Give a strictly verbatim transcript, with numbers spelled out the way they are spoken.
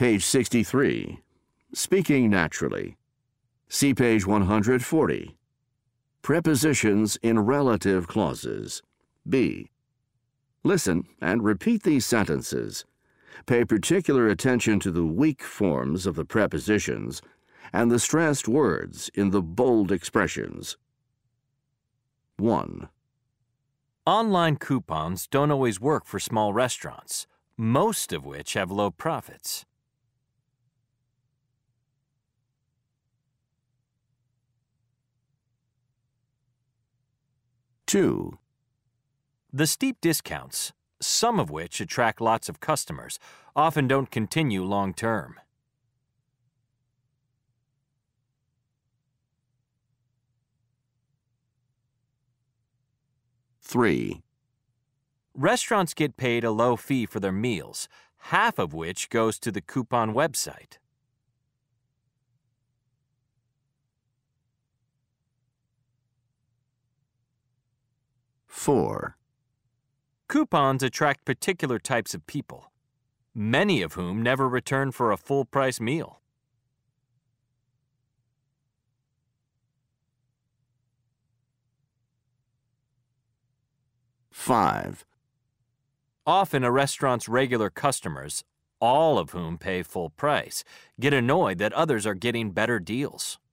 Page sixty-three. Speaking naturally. See page one hundred forty. Prepositions in relative clauses. B. Listen and repeat these sentences. Pay particular attention to the weak forms of the prepositions and the stressed words in the bold expressions. one. Online coupons don't always work for small restaurants, most of which have low profits. two. The steep discounts, some of which attract lots of customers, often don't continue long term. three. Restaurants get paid a low fee for their meals, half of which goes to the coupon website. four. Coupons attract particular types of people, many of whom never return for a full-price meal. five. Often a restaurant's regular customers, all of whom pay full price, get annoyed that others are getting better deals.